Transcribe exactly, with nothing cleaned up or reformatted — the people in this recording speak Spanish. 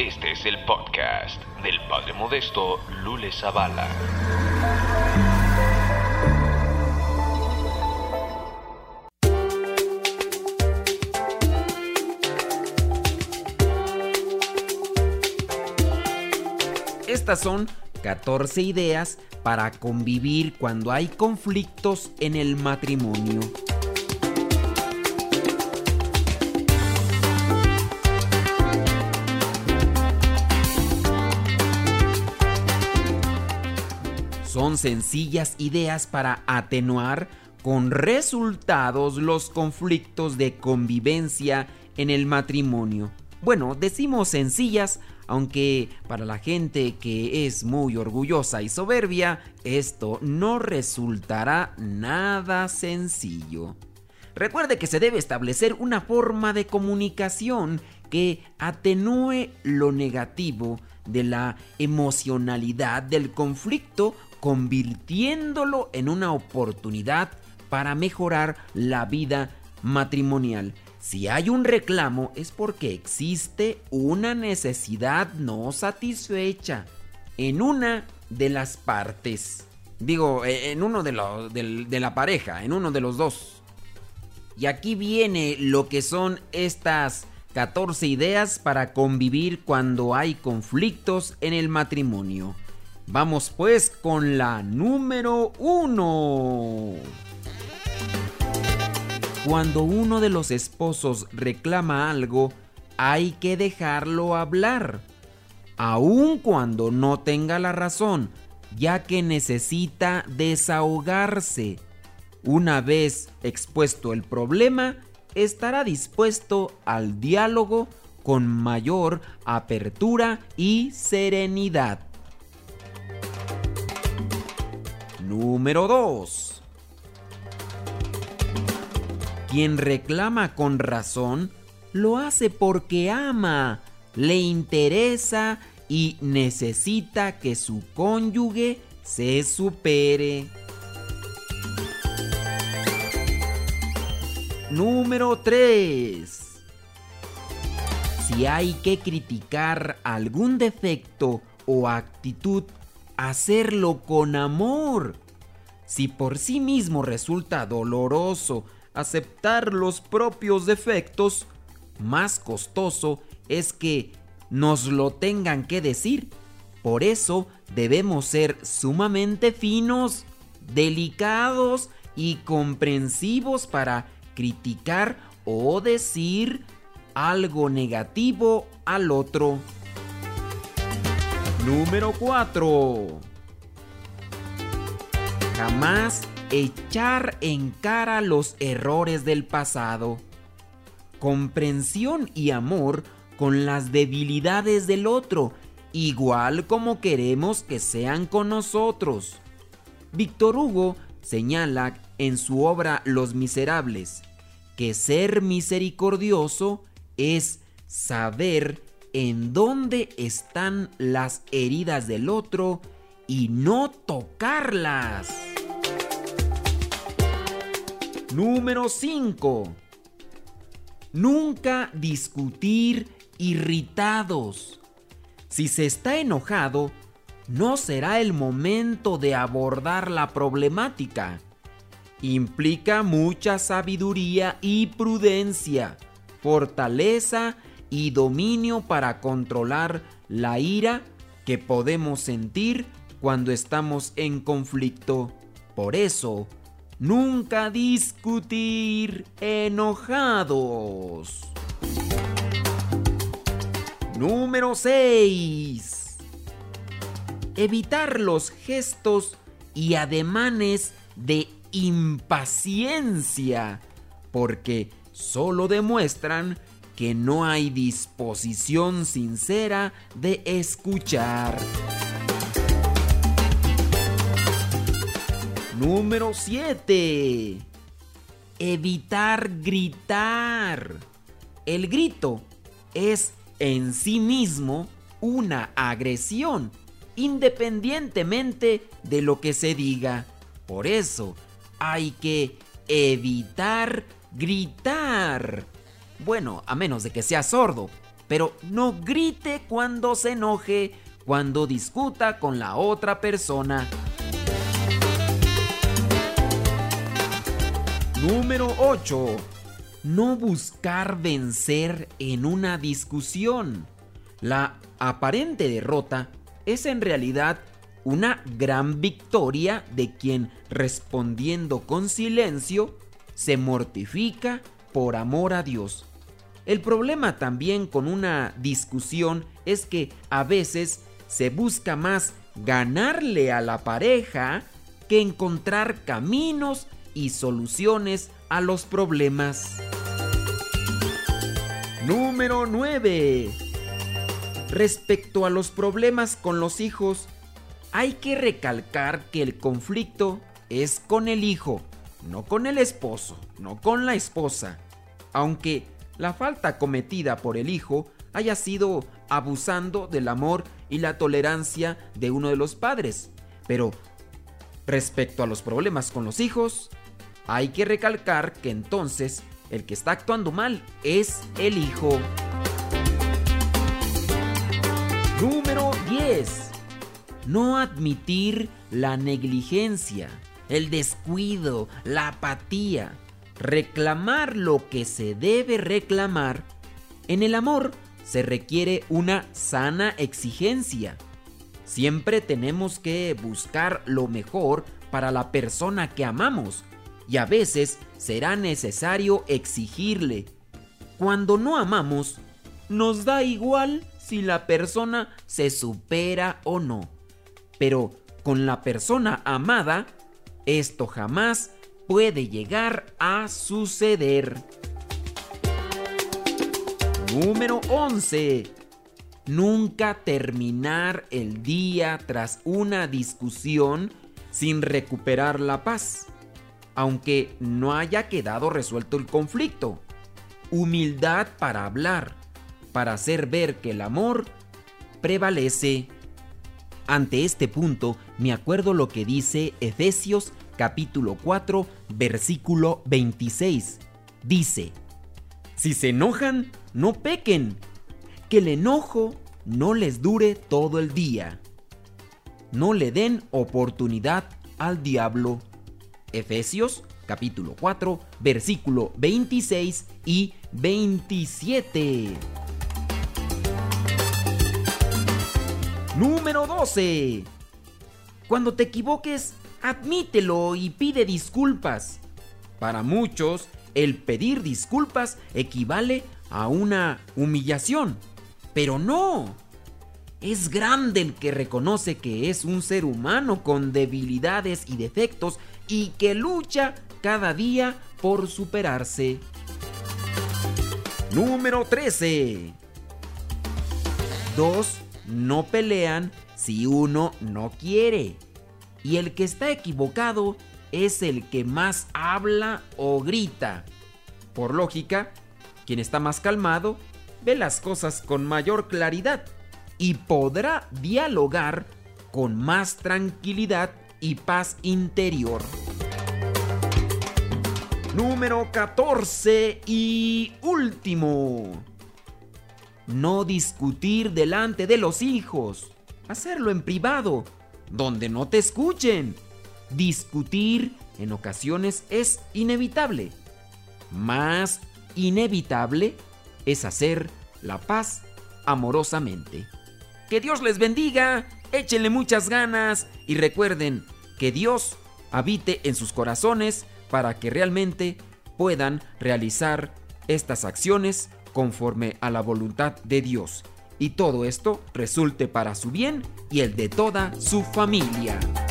Este es el podcast del Padre Modesto Lule Zavala. Estas son catorce ideas para convivir cuando hay conflictos en el matrimonio. Son sencillas ideas para atenuar con resultados los conflictos de convivencia en el matrimonio. Bueno, decimos sencillas, aunque para la gente que es muy orgullosa y soberbia, esto no resultará nada sencillo. Recuerde que se debe establecer una forma de comunicación que atenúe lo negativo de la emocionalidad del conflicto, convirtiéndolo en una oportunidad para mejorar la vida matrimonial. Si hay un reclamo es porque existe una necesidad no satisfecha en una de las partes. Digo, en uno de, lo, de, de la pareja, en uno de los dos. Y aquí viene lo que son estas catorce ideas para convivir cuando hay conflictos en el matrimonio. Vamos pues con la número uno. Cuando uno de los esposos reclama algo, hay que dejarlo hablar, aun cuando no tenga la razón, ya que necesita desahogarse. Una vez expuesto el problema, estará dispuesto al diálogo con mayor apertura y serenidad. Número dos. Quien reclama con razón, lo hace porque ama, le interesa y necesita que su cónyuge se supere. Número tres. Si hay que criticar algún defecto o actitud, hacerlo con amor. Si por sí mismo resulta doloroso aceptar los propios defectos, más costoso es que nos lo tengan que decir. Por eso debemos ser sumamente finos, delicados y comprensivos para criticar o decir algo negativo al otro. Número cuatro. Jamás echar en cara los errores del pasado. Comprensión y amor con las debilidades del otro, igual como queremos que sean con nosotros. Víctor Hugo señala en su obra Los Miserables que ser misericordioso es saber en dónde están las heridas del otro y no tocarlas. Número cinco. Nunca discutir irritados. Si se está enojado, no será el momento de abordar la problemática. Implica mucha sabiduría y prudencia, fortaleza y dominio para controlar la ira que podemos sentir cuando estamos en conflicto. Por eso, nunca discutir enojados. Número seis. Evitar los gestos y ademanes de impaciencia, porque solo demuestran que no hay disposición sincera de escuchar. Número siete. Evitar gritar. El grito es en sí mismo una agresión, independientemente de lo que se diga. Por eso hay que evitar gritar. Bueno, a menos de que sea sordo. pero no grite cuando se enoje, cuando discuta con la otra persona. Número ocho. No buscar vencer en una discusión. La aparente derrota es en realidad una gran victoria de quien, respondiendo con silencio, se mortifica por amor a Dios. El problema también con una discusión es que a veces se busca más ganarle a la pareja que encontrar caminos y soluciones a los problemas. Número nueve. Respecto a los problemas con los hijos, hay que recalcar que el conflicto es con el hijo, no con el esposo, no con la esposa. Aunque la falta cometida por el hijo haya sido abusando del amor y la tolerancia de uno de los padres. Pero respecto a los problemas con los hijos, hay que recalcar que entonces el que está actuando mal es el hijo. Número diez. No admitir la negligencia, el descuido, la apatía. Reclamar lo que se debe reclamar. En el amor se requiere una sana exigencia. Siempre tenemos que buscar lo mejor para la persona que amamos y a veces será necesario exigirle. Cuando no amamos, nos da igual si la persona se supera o no. Pero con la persona amada, esto jamás puede llegar a suceder. Número once. Nunca terminar el día tras una discusión sin recuperar la paz, aunque no haya quedado resuelto el conflicto. Humildad para hablar, para hacer ver que el amor prevalece. Ante este punto, me acuerdo lo que dice Efesios capítulo cuatro, versículo veintiséis. Dice: si se enojan, no pequen, que el enojo no les dure todo el día. No le den oportunidad al diablo. Efesios capítulo cuatro, versículo veintiséis y veintisiete. Número doce. Cuando te equivoques, admítelo y pide disculpas. Para muchos, el pedir disculpas equivale a una humillación, pero no. Es grande el que reconoce que es un ser humano con debilidades y defectos y que lucha cada día por superarse. Número trece. Dos no pelean si uno no quiere. Y el que está equivocado es el que más habla o grita. Por lógica, quien está más calmado ve las cosas con mayor claridad y podrá dialogar con más tranquilidad y paz interior. Número catorce y último. No discutir delante de los hijos. Hacerlo en privado, donde no te escuchen. Discutir en ocasiones es inevitable. Más inevitable es hacer la paz amorosamente. Que Dios les bendiga, échenle muchas ganas y recuerden que Dios habite en sus corazones para que realmente puedan realizar estas acciones conforme a la voluntad de Dios. Y todo esto resulte para su bien y el de toda su familia.